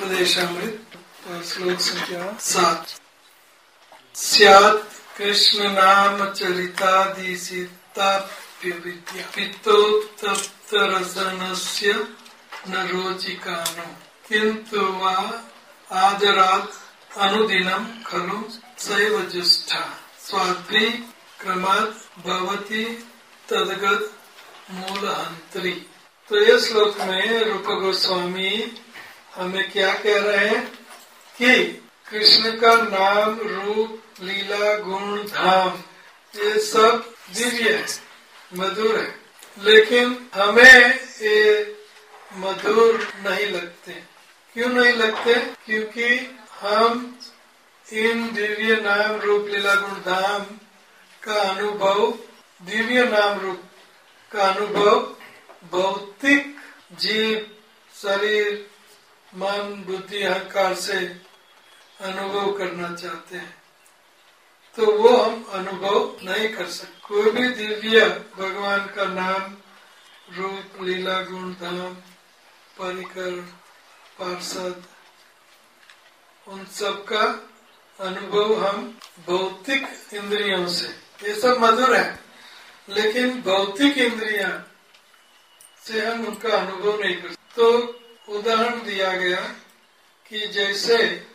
उपदेशामृत श्लोक संख्या 7। स्यात् कृष्ण नाम चरितादि सीताप्य विद्या पित्तोत्तप्त रसनस्य न रोचिकानो किंतु वा आदरात् अनुदिनं खलु सैव जुष्टा स्वाद्री क्रमात् भवति तद्गत मूलहंत्री। तो ये श्लोक में रूप गोस्वामी हमें क्या कह रहे हैं कि कृष्ण का नाम रूप लीला गुण धाम ये सब दिव्य है, मधुर है, लेकिन हमें ये मधुर नहीं लगते। क्यों नहीं लगते? क्योंकि हम इन दिव्य नाम रूप लीला गुण धाम का अनुभव, दिव्य नाम रूप का अनुभव भौतिक जीव शरीर मन बुद्धि अहंकार से अनुभव करना चाहते हैं, तो वो हम अनुभव नहीं कर सकते। कोई भी दिव्य भगवान का नाम रूप लीला गुण धाम परिकर पार्षद उन सब का अनुभव हम भौतिक इंद्रियों से, ये सब मधुर है, लेकिन भौतिक इंद्रियां से हम उनका अनुभव नहीं कर सकते। तो उदाहरण दिया गया कि जैसे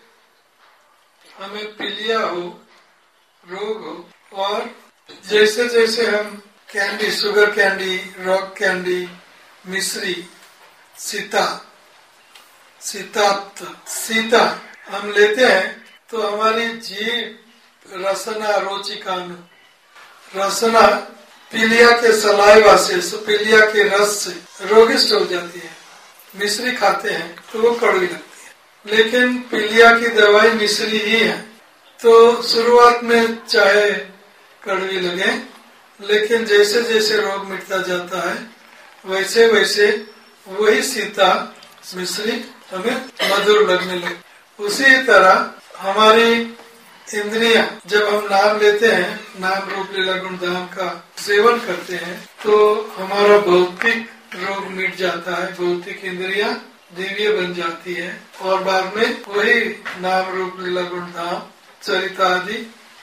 हमें पीलिया हो, रोग हो, और जैसे जैसे हम candy, sugar candy, rock candy, मिश्री, सीता हम लेते हैं तो हमारी जीभ रसना रोचिकानु, रसना पीलिया के सलाइवा से, पीलिया के रस से रोगिष्ट हो जाती है। मिश्री खाते हैं तो वो कड़वी लगती है, लेकिन पीलिया की दवाई मिश्री ही है। तो शुरुआत में चाहे कड़वी लगे, लेकिन जैसे जैसे रोग मिटता जाता है वैसे वैसे वही सीता मिश्री हमें मधुर लगने लगे। उसी तरह हमारी इंद्रियां, जब हम नाम लेते हैं, नाम रूप लीला गुण धाम का सेवन करते हैं, तो हमारा भौतिक रोग मिट जाता है, भौतिक इंद्रियां दिव्य बन जाती है, और बाद में वही नाम रूप लीला गुण धाम चरिता आदि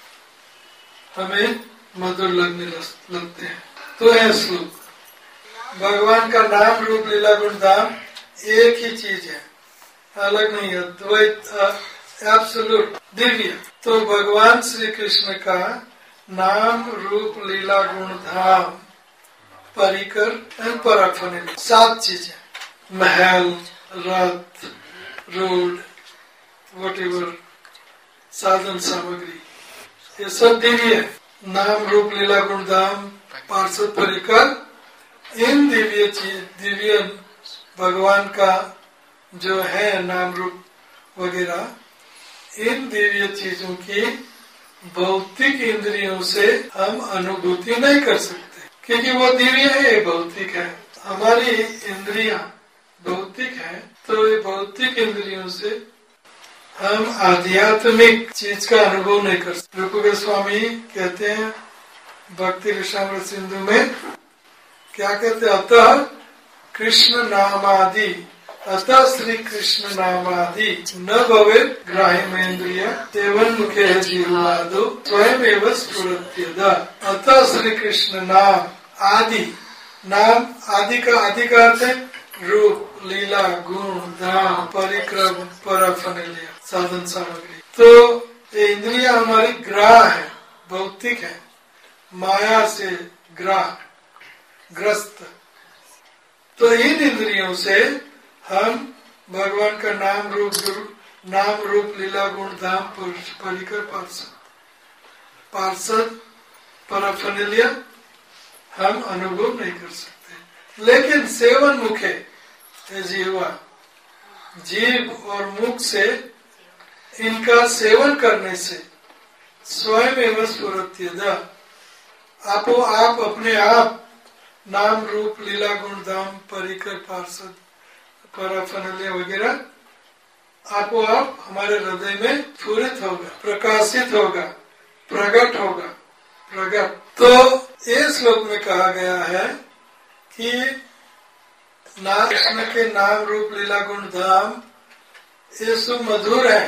हमें मधुर लगने लगते हैं। तो है श्लोक, भगवान का नाम रूप लीला गुण धाम एक ही चीज है, अलग नहीं है, द्वैत एब्सोल्यूट दिव्य। तो भगवान श्री कृष्ण का नाम रूप लीला गुण धाम परिकर एंड पराफन 7 चीजें, महल, रथ, रोड, व्हाटएवर साधन सामग्री, ये सब दिव्य है। नाम रूप लीला गुण धाम पार्षद परिकर, इन दिव्य भगवान का जो है नाम रूप वगैरह, इन दिव्य चीजों की भौतिक इंद्रियों से हम अनुभूति नहीं कर सकते, क्योंकि वो दिव्य है, भौतिक है। हमारी इंद्रियां भौतिक है, तो ये भौतिक इंद्रियों से हम आध्यात्मिक चीज का अनुभव नहीं कर सकते। रूप गोस्वामी कहते हैं भक्ति रसामृत सिंधु में, क्या कहते हैं, अतः कृष्ण नामादि, अतः श्री कृष्ण नामादि न भवेत् ग्राह्यमेन्द्रिय सेवन मुखे जीवादो स्वयं एवं स्फुरत्येद। अतः श्री कृष्ण नाम आदि, नाम आदि का अर्थ है रूप लीला गुण धाम परिक्रम पराफनिल्य साधन सामग्री। तो ये इंद्रिया हमारी ग्राह है, भौतिक है, माया से ग्रस्त। तो इन इंद्रियों से हम भगवान का नाम रूप लीला गुण धाम परिकर पार्षद पराफनिल्य हम अनुभव नहीं कर सकते। लेकिन सेवन मुखे, जीव और मुख से इनका सेवन करने से स्वयं एवं स्फुरत्येद, आपो आप अपने आप नाम रूप लीला गुण धाम परिकर पार्षद पराफनिल्य वगैरह आपो आप हमारे हृदय में स्फुरित होगा, प्रकाशित होगा, प्रकट होगा। तो इस श्लोक में कहा गया है कि कृष्ण के नाम रूप लीला गुण धाम ये सुमधुर है।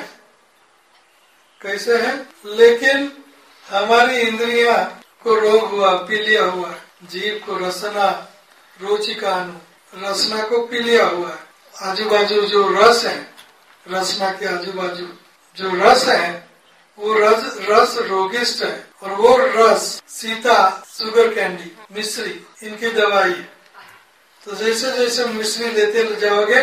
कैसे है? लेकिन हमारी इंद्रियां को रोग हुआ, पीलिया हुआ, जीव को रसना रोचिकानु, रसना को पीलिया हुआ है। आजू बाजू जो रस है, रसना के आजू बाजू जो रस है, वो रस रोगिष्ट है। और वो रस सीता, शुगर कैंडी, मिश्री, इनकी दवाई है। तो जैसे जैसे मिश्री लेते जाओगे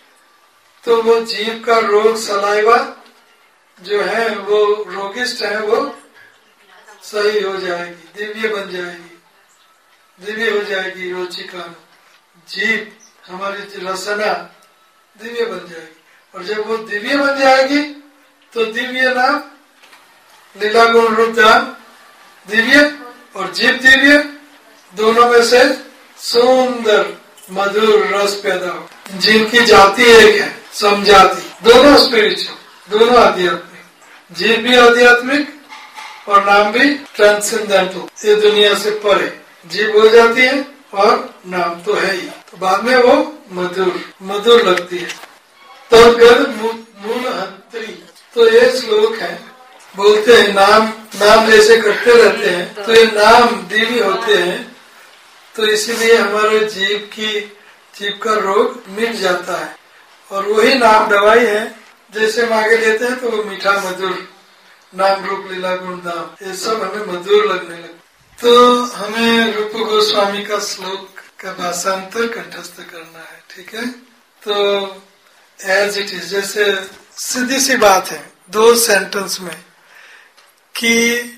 तो वो जीव का रोग, सलाइवा जो है वो रोगिष्ट है, वो सही हो जाएगी, दिव्य बन जाएगी, दिव्य हो जाएगी। रोचिका जीव, हमारी रसना दिव्य बन जाएगी। और जब वो दिव्य बन जाएगी तो दिव्य नाम, लीला गुण रूप धाम दिव्य और जीव दिव्य, दोनों में से सुंदर मधुर रस पैदा हो। जिनकी जाति एक है, समजाति, दोनों स्पिरिचुअल, दोनों आध्यात्मिक, जीव भी आध्यात्मिक और नाम भी ट्रांसेंडेंटल। ये दुनिया से परे जीव हो जाती है और नाम तो है ही, तो बाद में वो मधुर लगती है। तो मूल हंत्री, तो ये श्लोक है, बोलते हैं नाम जैसे करते रहते हैं तो ये नाम दिव्य होते हैं, तो इसीलिए हमारे जीव का रोग मिट जाता है। और वही नाम दवाई है, जैसे हम आगे लेते हैं तो वो मीठा मधुर, नाम रूप लीला गुण धाम, ये सब हमें मधुर लगने लगे। तो हमें रूप गोस्वामी का श्लोक का भाषांतर कंठस्थ करना है, ठीक है? तो एज इट इज, जैसे सीधी सी बात है 2 सेंटेंस में कि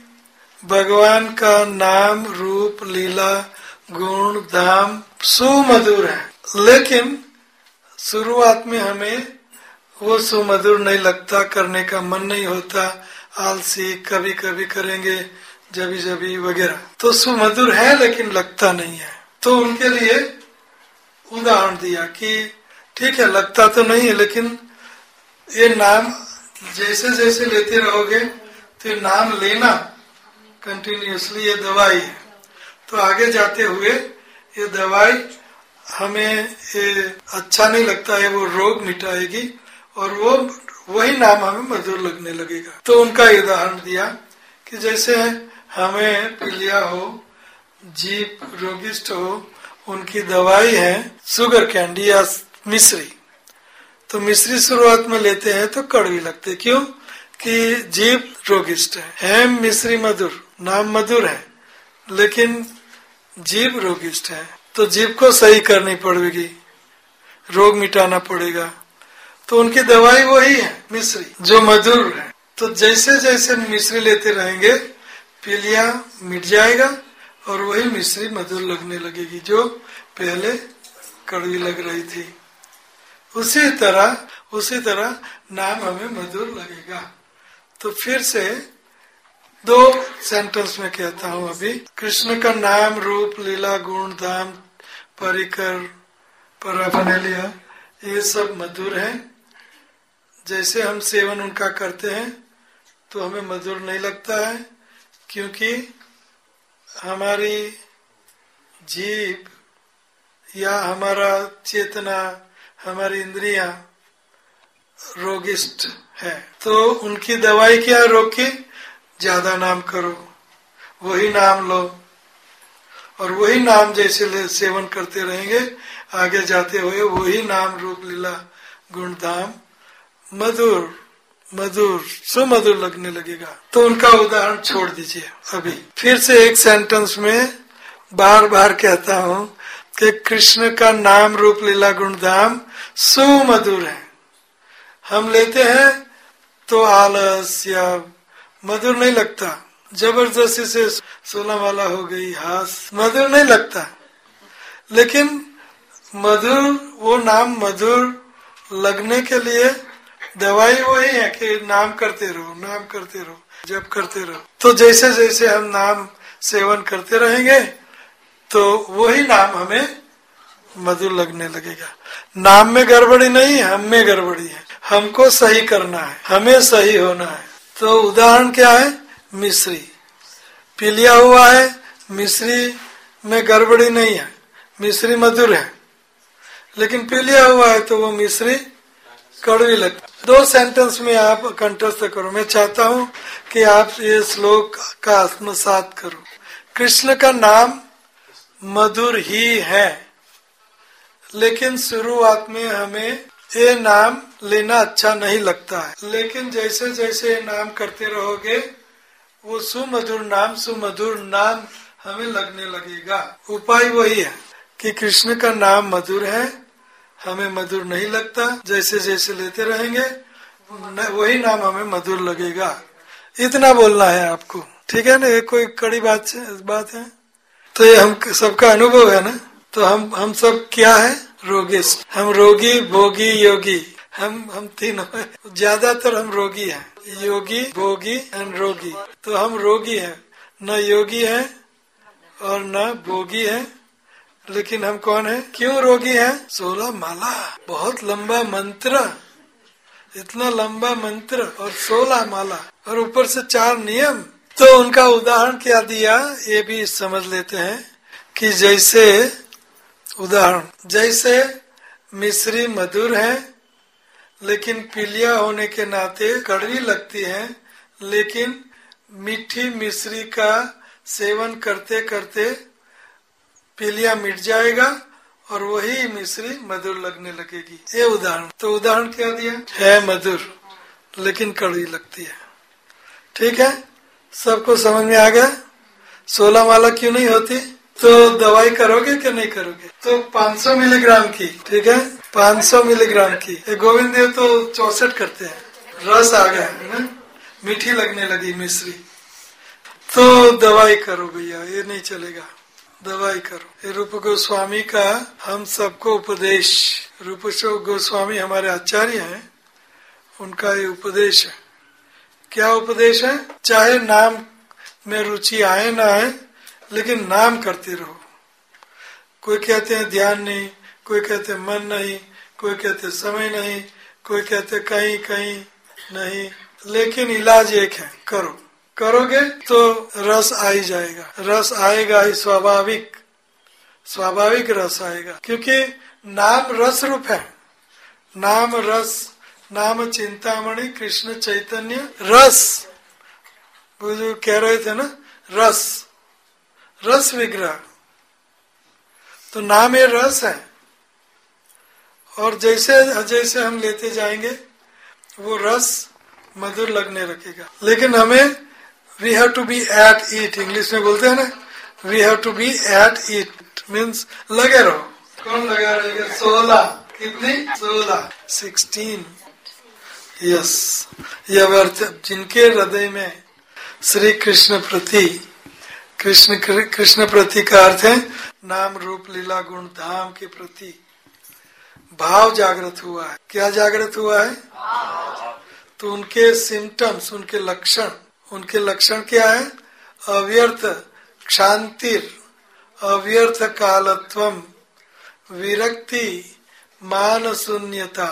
भगवान का नाम रूप लीला गुण धाम सुमधुर है, लेकिन शुरुआत में हमें वो सुमधुर नहीं लगता, करने का मन नहीं होता, आलसी, कभी कभी करेंगे, जबी वगैरह। तो सुमधुर है लेकिन लगता नहीं है। तो उनके लिए उदाहरण दिया कि ठीक है, लगता तो नहीं है, लेकिन ये नाम जैसे जैसे लेते रहोगे तो ये नाम लेना कंटिन्यूअसली, ये दवाई है। तो आगे जाते हुए ये दवाई हमें ये अच्छा नहीं लगता है, वो रोग मिटाएगी और वो वही नाम हमें मधुर लगने लगेगा। तो उनका उदाहरण दिया कि जैसे हमें पीलिया हो, जीव रोगिष्ट हो, उनकी दवाई है शुगर कैंडी या मिश्री। तो मिश्री शुरुआत में लेते हैं तो कड़वी लगते, क्यों? कि जीव रोगिष्ट है, मिश्री मधुर, नाम मधुर है, लेकिन जीव रोगिष्ट है, तो जीव को सही करनी पड़ेगी, रोग मिटाना पड़ेगा। तो उनकी दवाई वही है मिश्री, जो मधुर है। तो जैसे जैसे मिश्री लेते रहेंगे, पीलिया मिट जाएगा और वही मिश्री मधुर लगने लगेगी, जो पहले कड़वी लग रही थी। उसी तरह नाम हमें मधुर लगेगा। तो फिर से 2 सेंटेंस में कहता हूँ अभी। कृष्ण का नाम रूप लीला गुण धाम परिकर परफनेलिया, ये सब मधुर है। जैसे हम सेवन उनका करते हैं तो हमें मधुर नहीं लगता है, क्योंकि हमारी जीभ या हमारा चेतना, हमारी इंद्रियां रोगिष्ट है। तो उनकी दवाई क्या है रोग की? ज्यादा नाम करो, वही नाम लो, और वही नाम जैसे सेवन करते रहेंगे, आगे जाते हुए वही नाम रूप लीला गुण धाम मधुर सुमधुर लगने लगेगा। तो उनका उदाहरण छोड़ दीजिए अभी। फिर से एक सेंटेंस में बार बार कहता हूँ कि कृष्ण का नाम रूप लीला गुण धाम सुमधुर है। हम लेते हैं तो आलस या मधुर नहीं लगता, जबरदस्ती से 16 वाला हो गई, हास, मधुर नहीं लगता। लेकिन मधुर, वो नाम मधुर लगने के लिए दवाई वही है कि नाम करते रहो, जप करते रहो। तो जैसे जैसे हम नाम सेवन करते रहेंगे तो वही नाम हमें मधुर लगने लगेगा। नाम में गड़बड़ी नहीं है, हम में गड़बड़ी है। हमको सही करना है, हमें सही होना है। तो उदाहरण क्या है? मिश्री पीलिया हुआ है, मिश्री में गड़बड़ी नहीं है, मिश्री मधुर है, लेकिन पीलिया हुआ है तो वो मिश्री कड़वी लगती। 2 सेंटेंस में आप कंठस्थ करो। मैं चाहता हूँ कि आप ये श्लोक का आत्मसात करो। कृष्ण का नाम मधुर ही है, लेकिन शुरुआत में हमें ये नाम लेना अच्छा नहीं लगता है, लेकिन जैसे जैसे नाम करते रहोगे वो सुमधुर नाम हमें लगने लगेगा। उपाय वही है कि कृष्ण का नाम मधुर है, हमें मधुर नहीं लगता। जैसे जैसे लेते रहेंगे वही नाम हमें मधुर लगेगा। इतना बोलना है आपको, ठीक है ना? ये कोई कड़ी बात है? तो ये हम सबका अनुभव है ना। तो हम सब क्या है? रोगिस्ट। हम रोगी, भोगी, योगी, हम तीनों है। ज्यादातर हम रोगी हैं, योगी, भोगी एंड रोगी। तो हम रोगी हैं, न योगी है और न भोगी है। लेकिन हम कौन है? क्यों रोगी हैं? 16 माला, बहुत लंबा मंत्र, इतना लंबा मंत्र और 16 माला और ऊपर से 4 नियम। तो उनका उदाहरण क्या दिया ये भी समझ लेते हैं कि जैसे मिश्री मधुर है लेकिन पीलिया होने के नाते कड़वी लगती है, लेकिन मीठी मिश्री का सेवन करते करते पीलिया मिट जाएगा और वही मिश्री मधुर लगने लगेगी। ये उदाहरण। तो उदाहरण क्या दिया है? मधुर लेकिन कड़वी लगती है। ठीक है, सबको समझ में आ गया? 16 माला क्यों नहीं होती? तो दवाई करोगे कि नहीं करोगे? तो 500 मिलीग्राम की, ठीक है, 500 मिलीग्राम की। गोविंद देव तो 64 करते हैं। रस आ गया है ना, मीठी लगने लगी मिश्री, तो दवाई करो भैया, ये नहीं चलेगा, दवाई करो। ये रूप गोस्वामी का हम सबको उपदेश, रूप गोस्वामी हमारे आचार्य हैं, उनका ये उपदेश है। क्या उपदेश है? चाहे नाम में रुचि आए ना आए, लेकिन नाम करते रहो। कोई कहते हैं ध्यान नहीं, कोई कहते हैं मन नहीं, कोई कहते हैं समय नहीं, कोई कहते हैं कहीं कहीं नहीं, लेकिन इलाज एक है, करो। करोगे तो रस आ ही जाएगा। रस आएगा ही, स्वाभाविक रस आएगा, क्योंकि नाम रस रूप है। नाम रस, नाम चिंतामणि कृष्ण चैतन्य रस। वो जो कह रहे थे ना, रस विग्रह, तो नाम ये रस है। और जैसे जैसे हम लेते जाएंगे वो रस मधुर लगने लगेगा। लेकिन हमें we have to be at it, English में बोलते हैं ना, we have to be at it, means लगे रहो। कौन लगा रहेगा? 16, कितनी? 16 यस। यह अर्थ जिनके हृदय में श्री कृष्ण प्रति, कृष्ण प्रति का अर्थ है नाम रूप लीला गुण धाम के प्रति भाव जागृत हुआ है। क्या जागृत हुआ है? तो उनके सिम्टम्स, उनके लक्षण क्या है? अव्यर्थ क्षांतिर, अव्यर्थ कालत्वम, विरक्ति, मान शून्यता,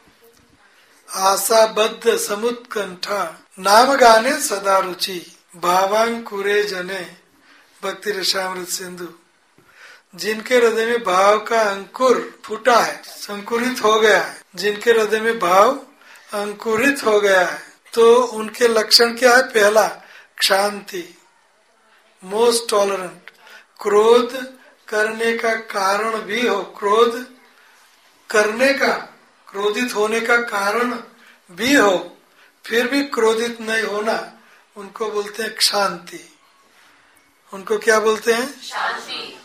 आशाबद्ध समुत्कंठा, नाम गाने सदा रुचि, भावांकुरे जने भक्ति रसामृत सिंधु। जिनके हृदय में भाव का अंकुर फूटा है, संकुरित हो गया है, जिनके हृदय में भाव अंकुरित हो गया है, तो उनके लक्षण क्या है? पहला, शांति, मोस्ट टॉलरेंट। क्रोध करने का कारण भी हो, क्रोध करने का, क्रोधित होने का कारण भी हो, फिर भी क्रोधित नहीं होना, उनको बोलते हैं शांति। उनको क्या बोलते हैं? शांति।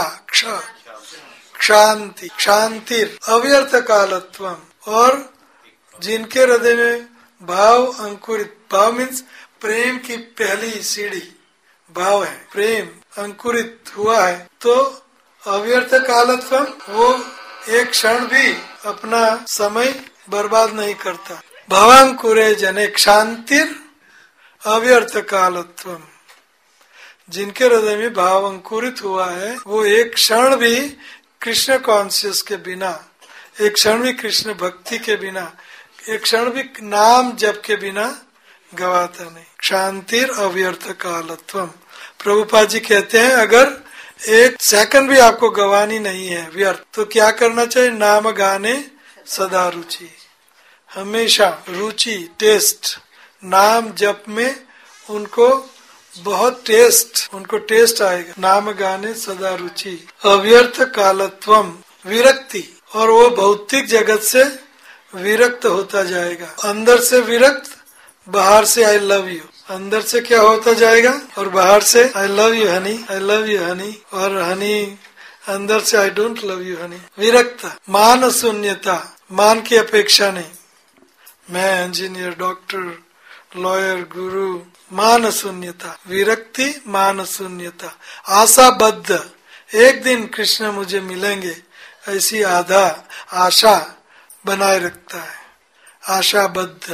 शांति, शांतिर, अव्यर्थ कालत्वम। और जिनके हृदय में भाव अंकुरित, भाव मीन्स प्रेम की पहली सीढ़ी भाव है, प्रेम अंकुरित हुआ है, तो अव्यर्थ कालत्वम, वो एक क्षण भी अपना समय बर्बाद नहीं करता। भावांकुरे जने शांतिर अव्यर्थ कालत्वम। जिनके हृदय में भाव अंकुरित हुआ है, वो एक क्षण भी कृष्ण कॉन्शियस के बिना, एक क्षण भी कृष्ण भक्ति के बिना, एक क्षण भी नाम जप के बिना गवाता नहीं। शांतिर अव्यर्थ कालत्वम। प्रभुपाद जी कहते हैं अगर एक सेकंड भी आपको गवानी नहीं है व्यर्थ, तो क्या करना चाहिए? नाम गाने सदा रुचि, हमेशा रुचि, टेस्ट, नाम जप में उनको बहुत टेस्ट, उनको टेस्ट आएगा। नाम गाने सदा रुचि। अव्यर्थ कालत्वम विरक्ति, और वो भौतिक जगत से विरक्त होता जाएगा। अंदर से विरक्त, बाहर से आई लव यू। अंदर से क्या होता जाएगा और बाहर से I love you honey, I love you honey, और हनी अंदर से I don't love you honey. विरक्त, मान शून्यता, मान की अपेक्षा नहीं। मैं इंजीनियर, डॉक्टर, लॉयर, गुरु, मान शून्यता, विरक्ति, मान शून्यता। आशाबद्ध, एक दिन कृष्ण मुझे मिलेंगे, ऐसी आधा आशा बनाए रखता है। आशाबद्ध।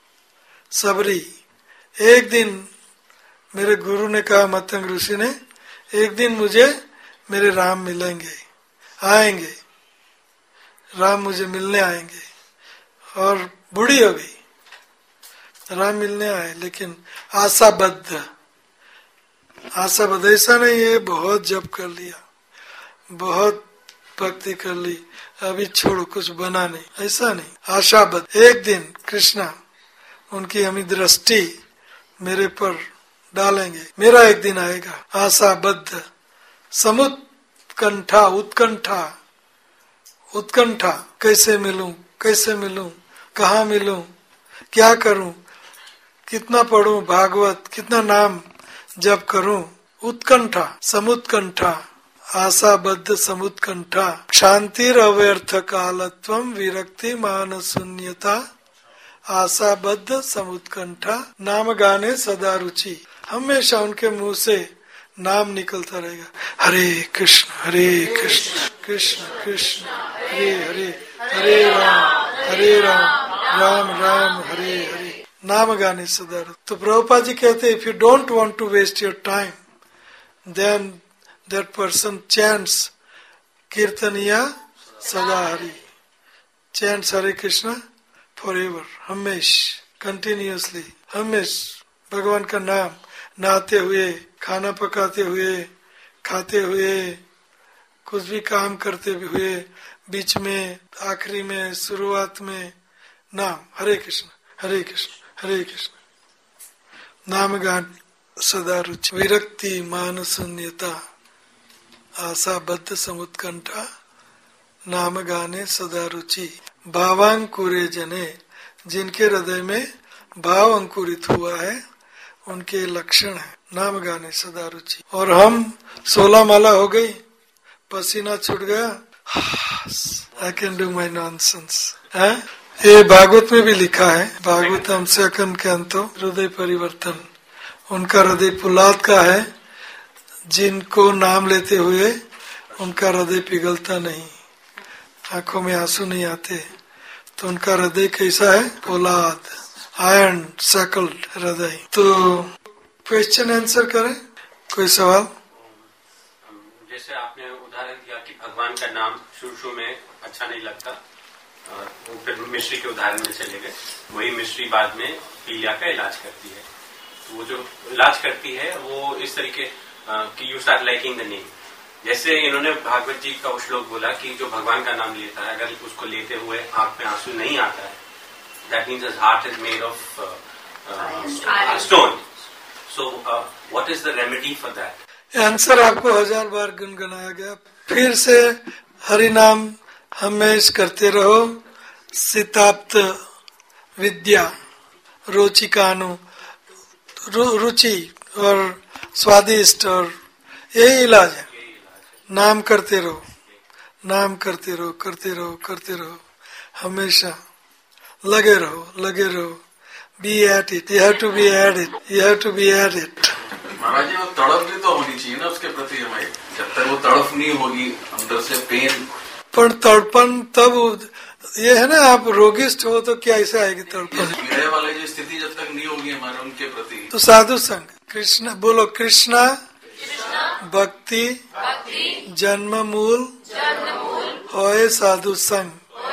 सबरी, एक दिन मेरे गुरु ने कहा, मतंग ऋषि ने, एक दिन मुझे मेरे राम मिलेंगे, आएंगे, राम मुझे मिलने आएंगे। और बूढ़ी हो गई, राम मिलने आए, लेकिन आशाबद्ध। आशाबद्ध ऐसा नहीं है बहुत जप कर लिया, बहुत भक्ति कर ली, अभी छोड़ो, कुछ बना नहीं, ऐसा नहीं। आशाबद्ध, एक दिन कृष्णा उनकी हमें दृष्टि मेरे पर डालेंगे, मेरा एक दिन आएगा। आशाबद्ध। समुत्कंठा, उत्कंठा, उत्कंठा, कैसे मिलूं, कैसे मिलूं, कहाँ मिलूं, क्या करूं, कितना पढ़ूं भागवत, कितना नाम जप करूं। उत्कंठा, समुत्कंठा, आशाबद्ध, समुत्कंठा। शांतिर अव्यर्थ कालत्वम विरक्ति मान शून्यता, आशाबद्ध, समुत्कंठा। नाम गाने सदा रुचि, हमेशा उनके मुंह से नाम निकलता रहेगा। हरे कृष्ण कृष्ण कृष्ण हरे हरे, हरे राम राम राम हरे हरे। नाम गाने सदा। तो प्रभुपाद जी कहते, if you don't want to waste your time, then that person chants कीर्तनिया सदा हरि, चैंट्स हरे कृष्ण फॉरएवर, हमेश, कंटिन्यूअसली, हमेश भगवान का नाम, नहाते हुए, खाना पकाते हुए, खाते हुए, कुछ भी काम करते हुए, बीच में, आखिरी में, शुरुआत में, नाम हरे कृष्ण हरे कृष्ण हरे कृष्ण। नाम गान सदा रुचि। विरक्ति, मान शून्यता, आशाबद्ध, समुत्कंठा। नाम गाने सदा रुचि। भावांकुरे जने, जिनके हृदय में भाव अंकुरित हुआ है, उनके लक्षण है। नाम गाने सदा रुचि। और हम 16 माला हो गई, पसीना छूट गया, I can do my nonsense. ये भागवत में भी लिखा है, भागवतम सेकंड के अंतो, हृदय परिवर्तन। उनका हृदय पुलाद का है, जिनको नाम लेते हुए उनका हृदय पिघलता नहीं, आंखों में आंसू नहीं आते, तो उनका हृदय कैसा है? पोलाद, आयरन सैकल्ड हृदय। तो क्वेश्चन आंसर करें, कोई सवाल? जैसे आपने उदाहरण दिया कि भगवान का नाम शुरू में अच्छा नहीं लगता, वो फिर मिश्री के उदाहरण में चले गए। वही मिश्री बाद में पीलिया का इलाज करती है। तो वो जो इलाज करती है वो इस तरीके कि you start liking the name. जैसे इन्होंने भागवत जी का श्लोक बोला कि जो भगवान का नाम लेता है, अगर उसको लेते हुए आंख में आंसू नहीं आता है, that means his heart is made of stone. So what is the remedy for that? Answer आपको 1000 बार गुनगुनाया गया। फिर से हरि नाम हमेश करते रहो। सिताप्त विद्या, रोचिकानु, रुचि और स्वादिष्ट, और यही इलाज है। नाम करते रहो, नाम करते रहो, करते रहो, करते रहो, हमेशा लगे रहो, लगे रहो। Be at it, you have to be at it, you have to be at it. Maharaj ji, वो तड़प भी तो होनी चाहिए ना उसके प्रति हमें। जब तक वो तड़प नहीं होगी अंदर से पेन, पर तड़पन तब ये है ना, आप रोगिष्ठ हो तो क्या ऐसे आएगी तड़पन? पीड़े वाले जो स्थिति जब तक नहीं होगी हमारे उनके प्रति, तो साधु संग, कृष्ण बोलो, कृष्णा भक्ति जन्म मूल होए साधु संग,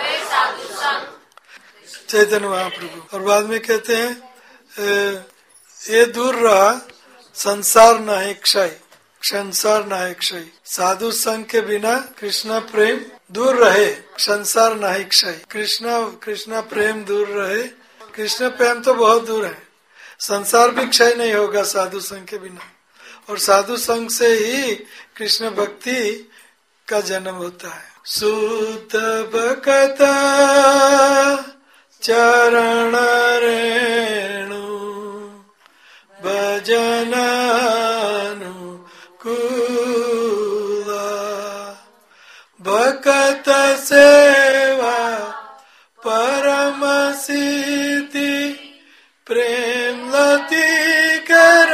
चैतन्य महाप्रभु। और बाद में कहते हैं ये दूर रहा संसार न है क्षय, संसार न है क्षय। साधु संग के बिना कृष्ण प्रेम दूर रहे, संसार नाही क्षय। कृष्णा प्रेम दूर रहे। कृष्ण प्रेम तो बहुत दूर है, संसार भी क्षय नहीं होगा साधु संग के बिना, और साधु संग से ही कृष्ण भक्ति का जन्म होता है। सूत भक्त चरण रेणु भजन भक्त सेवा परम सिद्धि प्रेम लती कर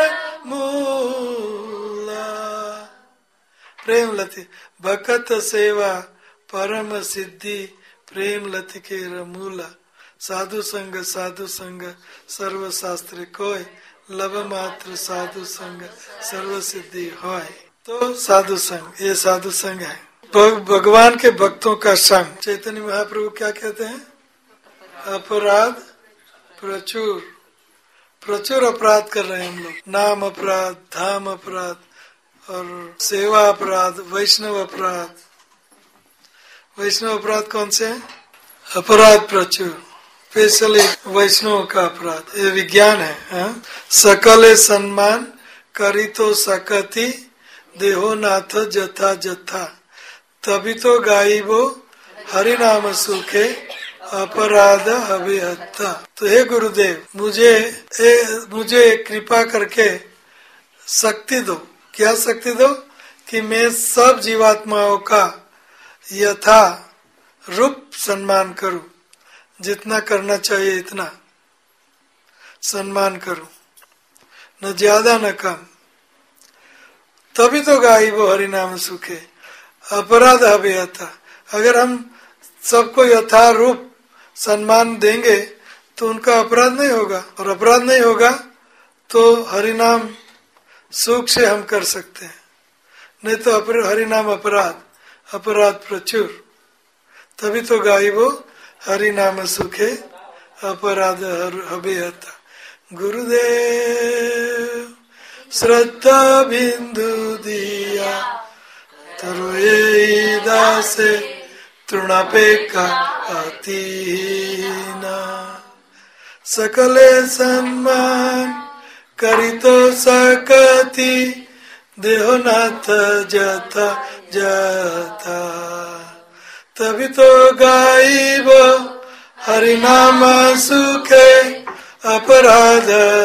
मूला। प्रेम लती भक्त सेवा परम सिद्धि प्रेम लती केर मूला। साधु संग सर्व शास्त्र कोय लब मात्र साधु संग सर्व सिद्धि होय। तो साधु संग, ये साधु संग है, भगवान के भक्तों का संग। चैतन्य महाप्रभु क्या कहते हैं? अपराध प्रचुर, प्रचुर अपराध कर रहे हैं हम लोग। नाम अपराध, धाम अपराध और सेवा अपराध, वैष्णव अपराध। वैष्णव अपराध कौन से हैं? अपराध प्रचुर, स्पेशली वैष्णव का अपराध, ये विज्ञान है। सकले सम्मान करी तो सकती देहो नाथ जथा जथा तभी तो गायबो हरि नाम सुखे अपराध हवे हत्ता। तो हे गुरुदेव, मुझे कृपा करके शक्ति दो। क्या शक्ति दो? कि मैं सब जीवात्माओं का यथा रूप सम्मान करूं, जितना करना चाहिए इतना सम्मान करूं, न ज्यादा न कम। तभी तो गायबो हरि नाम सुखे अपराध अभियता। अगर हम सबको यथा रूप सम्मान देंगे तो उनका अपराध नहीं होगा, और अपराध नहीं होगा तो हरिनाम सुख से हम कर सकते हैं। नहीं तो हरिनाम अपराध प्रचुर। तभी तो गायबो हरिनाम सुखे अपराध अभियता। गुरुदेव श्रद्धा बिंदु दिया तरुये दासे तृणापेक्षा अतीना। सकले सम्मान करितो सकती देहनाथ जथा जथा तभी तो गायब हरिनाम सुखे अपराध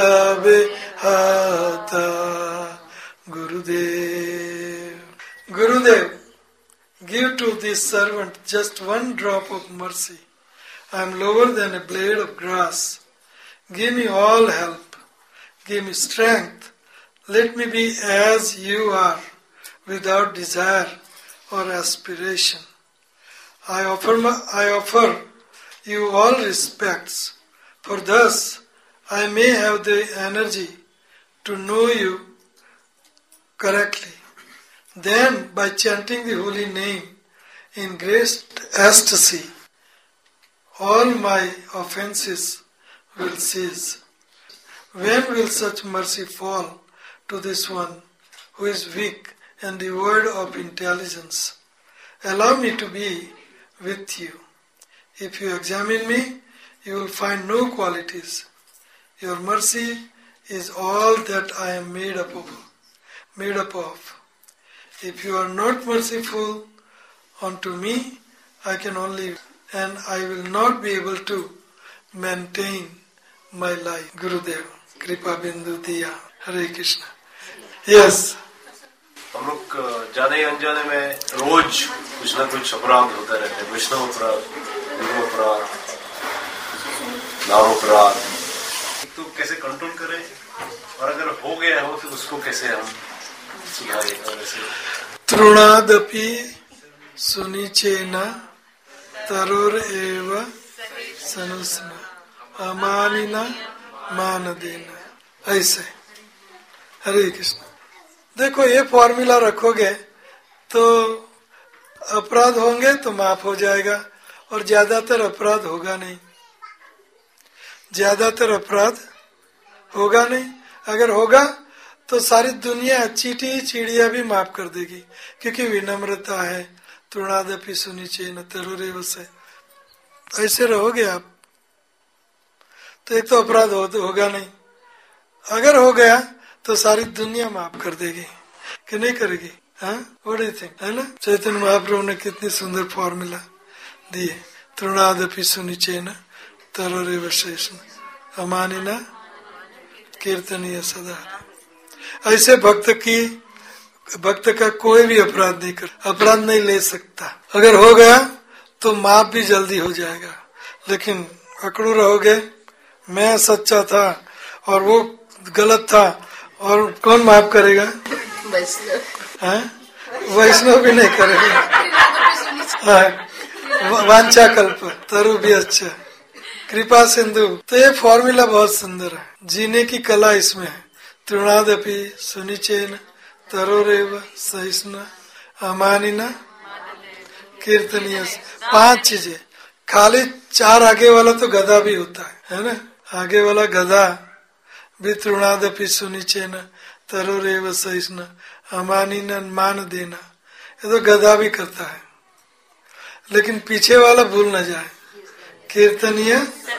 बेहता। Gurudev, give to this servant just one drop of mercy. I am lower than a blade of grass. Give me all help. Give me strength. Let me be as you are, without desire or aspiration. I offer you all respects, for thus I may have the energy to know you correctly. Then, by chanting the holy name in great ecstasy, all my offenses will cease. When will such mercy fall to this one who is weak and devoid of intelligence? Allow me to be with you. If you examine me, you will find no qualities. Your mercy is all that I am made up of. If you are not merciful unto me, I can only, and I will not be able to maintain my life. Gurudev, Kripa Bindu Diya. Hare Krishna. Yes. हम लोग जाने अनजाने में रोज कुछ ना कुछ अपराध होता रहता है। वैष्णव अपराध, गुरु अपराध, नाम अपराध। तो कैसे कंट्रोल करें, और अगर हो गया हो तो उसको कैसे हम सुधारें? तृणादपि सुनिचेना तरोर एव सनुस्ना अमानिना मान देना। ऐसे। हरे कृष्ण। देखो, ये फॉर्मूला रखोगे तो अपराध होंगे तो माफ हो जाएगा, और ज्यादातर अपराध होगा नहीं। ज्यादातर अपराध होगा नहीं। अगर होगा तो सारी दुनिया चींटी चिड़िया भी माफ कर देगी, क्योंकि विनम्रता है, तृणादपि सुनिचेन तरुरेव से, ऐसे रहोगे आप तो एक तो अपराध होगा नहीं, अगर हो गया तो सारी दुनिया माफ कर देगी कि नहीं करेगी? हाँ, व्हाट डू यू थिंक, है ना? चैतन्य महाप्रभु ने कितनी सुंदर फॉर्मूला दी है, तृणादपि सुनिचेन तरुरेव शेषन अमानिना कीर्तनीय सदा। ऐसे भक्त का कोई भी अपराध नहीं कर, अपराध नहीं ले सकता। अगर हो गया तो माफ भी जल्दी हो जाएगा, लेकिन अकड़ू रहोगे, मैं सच्चा था और वो गलत था, और कौन माफ करेगा? वैष्णव भी नहीं करेगा। वांछा कल्प तरु भी अच्छा, कृपा सिंधु। तो ये फॉर्मूला बहुत सुंदर है, जीने की कला इसमें है। तृणादपि सुनिचेन तरोरेव सहिष्णु अमानिना कीर्तनीय। 5 चीजें, खाली 4 आगे वाला तो गधा भी होता है ना? आगे वाला गधा भी तृणादपि सुनिचेन तरोरेव सहिष्णु अमानिना मान देना, ये तो गधा भी करता है, लेकिन पीछे वाला भूल न जाए। कीर्तनीय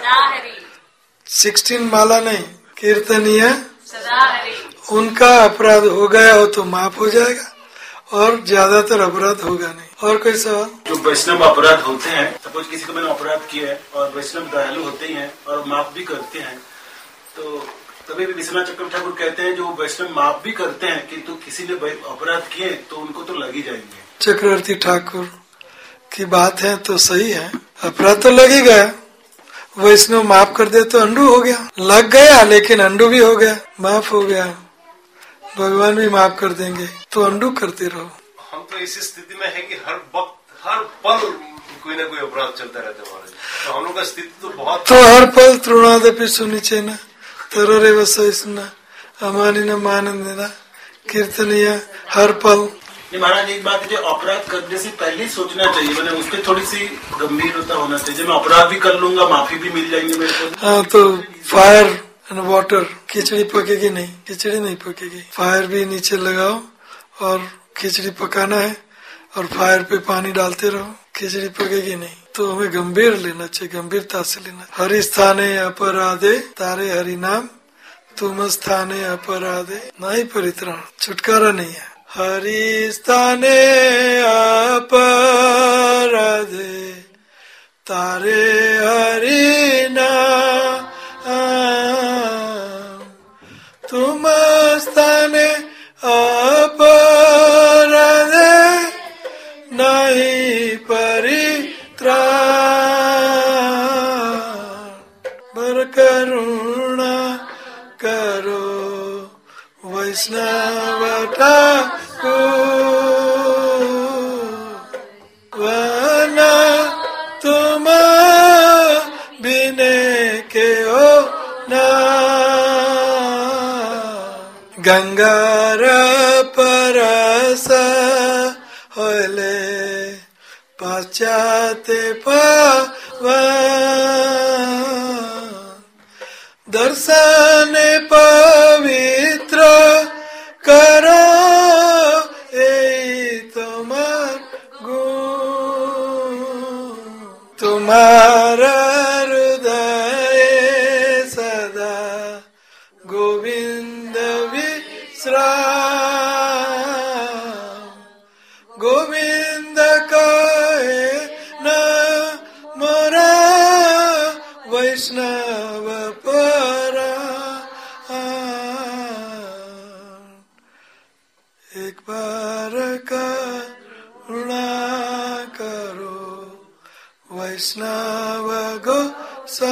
16 माला नहीं, कीर्तनीय। उनका अपराध हो गया हो तो माफ हो जाएगा, और ज्यादातर अपराध होगा नहीं। और कोई सवाल? जो वैष्णव अपराध होते हैं, सपोज किसी को मैंने अपराध किया है और वैष्णव दयालु होते ही हैं और माफ भी करते हैं, तो तभी भी विश्वनाथ चक्रवर्ती ठाकुर कहते हैं जो वैष्णव माफ भी करते हैं कि तो किसी ने अपराध किए तो उनको तो लग ही जाएंगे। चक्रवर्ती ठाकुर की बात है तो सही है, अपराध तो लग ही गया, वैष्णव माफ कर दे तो अंडू हो गया, लग गया लेकिन अंडू भी हो गया, माफ हो गया, भगवान भी माफ कर देंगे, तो अंडू करते रहो। हम तो इसी स्थिति में है कि हर वक्त हर पल कोई ना कोई अपराध चलता रहता है महाराज, तो हम लोग का स्थिति तो बहुत, तो हर पल तृणादपि सुनिचेन तरोरेव सहिष्णु अमानिना मान देना कीर्तनीय, हर पल। महाराज एक बात है, जो अपराध करने से पहले ही सोचना चाहिए, मैंने उस पर थोड़ी सी गंभीरता होना चाहिए। जब मैं अपराध भी कर लूंगा माफी भी मिल जाएंगे मेरे को। हाँ, तो फायर एंड वाटर, खिचड़ी पकेगी नहीं, खिचड़ी नहीं पकेगी। फायर भी नीचे लगाओ और खिचड़ी पकाना है, और फायर पे पानी डालते रहो, खिचड़ी पकेगी नहीं। तो हमें गंभीर लेना चाहिए, गंभीरता से लेना। हरि स्थाने अपराधे तारे हरि नाम, तुम स्थाने अपराधे नहीं परित्राण, छुटकारा नहीं है। हरि स्थाने अपराधे तारे हरि नाम, तुम स्थाने अपराधे नहीं परित्राण, बर करुणा करो वैष्णव वना तुम बिने के हो ना, गंगार परस होले पाश्चाते पावन, दर्शन पवित्र करो तुम्हार गुण, तुम्हारा हृदय सदा गोविंद विश्राम, गोविंद कहे न मोरा वैष्णव परा, एक बार करुणा करो वैष्णव गोसा,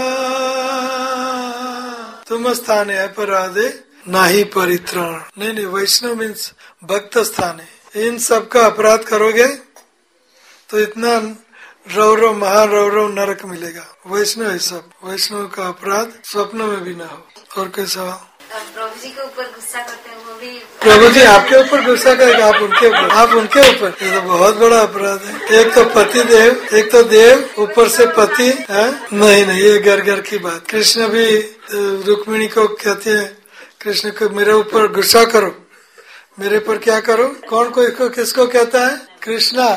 तुम स्थाने अपराधे नाही परित्राण। नहीं, वैष्णव मीन्स भक्त स्थाने। इन सब का अपराध करोगे तो इतना रौरव महारौरव नरक मिलेगा। वैष्णव है सब, वैष्णव का अपराध स्वप्न में भी ना हो। और कोई सवाल? प्रभु जी के ऊपर गुस्सा करते हैं, वो भी प्रभु जी आपके ऊपर गुस्सा करेगा, आप उनके ऊपर, आप उनके ऊपर, ये तो बहुत बड़ा अपराध है। एक तो पति देव, एक तो देव ऊपर से पति है। नहीं, ये घर घर की बात। कृष्ण भी रुक्मिणी को कहते हैं, कृष्ण को मेरे ऊपर गुस्सा करो, मेरे पर क्या करो? कौन को किसको कहता है? कृष्णा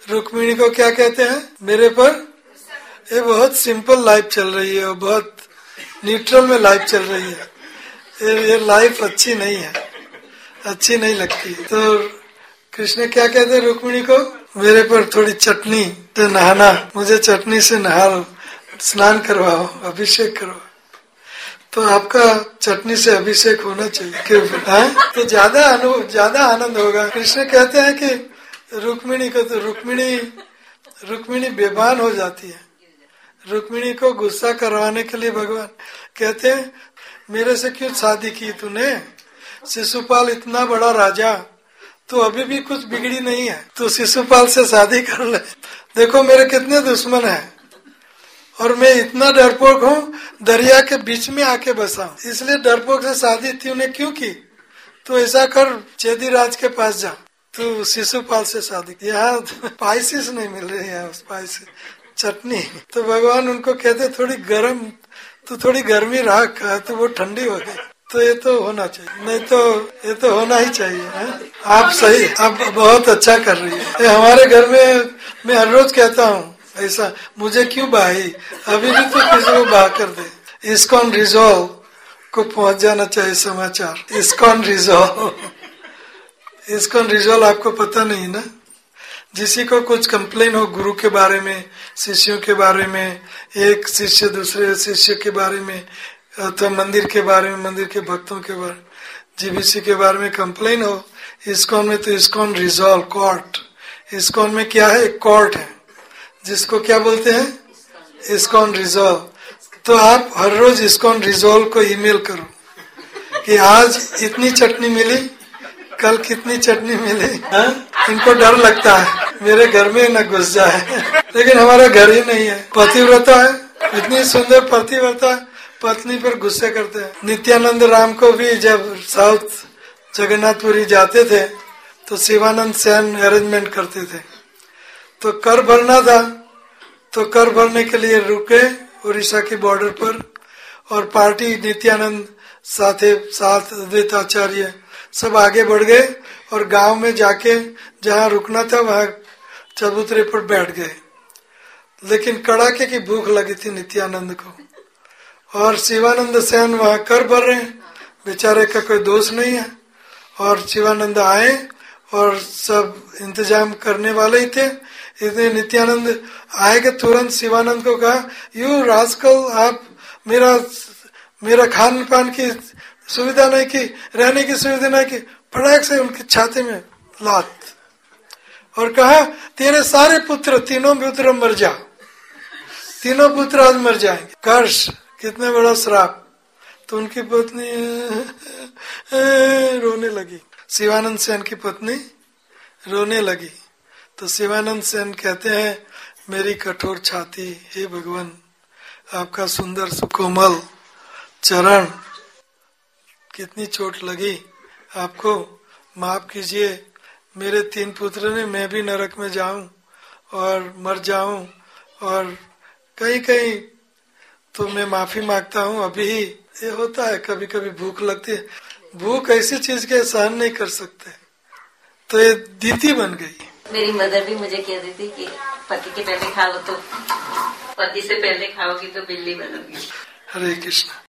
रुक्मिणी को क्या कहते हैं? मेरे पर ये बहुत सिंपल लाइफ चल रही है और बहुत न्यूट्रल में लाइफ चल रही है, ये लाइफ अच्छी नहीं है, अच्छी नहीं लगती। तो कृष्ण क्या कहते हैं रुक्मिणी को? मेरे पर थोड़ी चटनी से नहाना, मुझे चटनी से नहा स्नान करवाओ, अभिषेक करो। तो आपका चटनी से अभिषेक होना चाहिए क्यों? तो ज्यादा आनंद होगा। कृष्ण कहते हैं कि रुक्मिणी को, तो रुक्मिणी बेभान हो जाती है। रुक्मिणी को गुस्सा करवाने के लिए भगवान कहते हैं मेरे से क्यों शादी की तूने? शिशुपाल इतना बड़ा राजा, तो अभी भी कुछ बिगड़ी नहीं है, तो शिशुपाल से शादी कर ले। देखो मेरे कितने दुश्मन हैं और मैं इतना डरपोक हूँ, दरिया के बीच में आके बसा हूँ, इसलिए डरपोक से शादी तूने क्यों की? तो ऐसा कर, चेदी राज के पास जा, तो शिशुपाल से शादी। यहाँ स्पाइसेस नहीं मिल रही है, स्पाइसेस चटनी। तो भगवान उनको कहते थोड़ी गर्मी रख, तो वो ठंडी हो गई। तो ये तो होना चाहिए, नहीं तो ये तो होना ही चाहिए है? आप सही, आप बहुत अच्छा कर रही है। हमारे घर में मैं हर रोज कहता हूँ ऐसा, मुझे क्यों बाही, अभी भी तो किसी को बाह कर दे। इस्कॉन रिजॉल्व को पहुंच जाना चाहिए समाचार। इस्कॉन रिजॉल्व आपको पता नहीं ना? जिसी को कुछ कंप्लेन हो गुरु के बारे में, शिष्यों के बारे में, एक शिष्य दूसरे शिष्य के बारे में, तो मंदिर के बारे में, मंदिर के भक्तों के बारे में, जीबीसी के बारे में कंप्लेन हो, इस्कॉन में तो इस्कॉन रिजॉल्व कोर्ट। इस्कॉन में क्या है? कोर्ट है, जिसको क्या बोलते हैं? ISKCON resolve. तो आप हर रोज इस्कॉन रिजॉल्व को ईमेल करो कि आज इतनी चटनी मिली, कल कितनी चटनी मिली। इनको डर लगता है मेरे घर में न घुस जाए, लेकिन हमारा घर ही नहीं है। पतिव्रता है, इतनी सुंदर पतिव्रता, पत्नी पर गुस्से करते हैं। नित्यानंद राम को भी जब साउथ जगन्नाथपुरी जाते थे तो शिवानंद सेन अरेंजमेंट करते थे। तो कर भरना था, तो कर भरने के लिए रुके उड़ीसा की बॉर्डर पर, और पार्टी नित्यानंद साथ अद्वैत आचार्य सब आगे बढ़ गए और गांव में जाके जहाँ रुकना था वहाँ चबूतरे पर बैठ गए। लेकिन कड़ाके की भूख लगी थी नित्यानंद को, और शिवानंद सेन वहाँ कर भर रहे, बेचारे का कोई दोष नहीं है। और शिवानंद आए और सब इंतजाम करने वाले ही थे। इसलिए नित्यानंद आए के तुरंत शिवानंद को कहा, यू रास्कल, आप मेरा खान पान की सुविधा नहीं की, रहने की सुविधा नहीं की। फटाक से उनके छाती में लात, और कहा तेरे सारे पुत्र, तीनों पुत्र मर जा, तीनों पुत्र आज मर जाएंगे। कर्ष, कितने बड़ा श्राप। तो उनकी पत्नी रोने लगी, शिवानंद सेन की पत्नी रोने लगी। तो शिवानंद सेन कहते हैं मेरी कठोर छाती, हे भगवान आपका सुंदर सुकोमल चरण, कितनी चोट लगी आपको, माफ कीजिए। मेरे 3 पुत्र ने, मैं भी नरक में जाऊं और मर जाऊं, और कहीं कहीं तो मैं माफी मांगता हूं। अभी ही ये होता है, कभी कभी भूख लगती है, भूख ऐसी चीज के सहन नहीं कर सकते, तो ये दीति बन गई। मेरी मदर भी मुझे कहती थी कि पति के पहले खाओ, तो पति से पहले खाओगी तो बिल्ली बनोगी। हरे कृष्ण।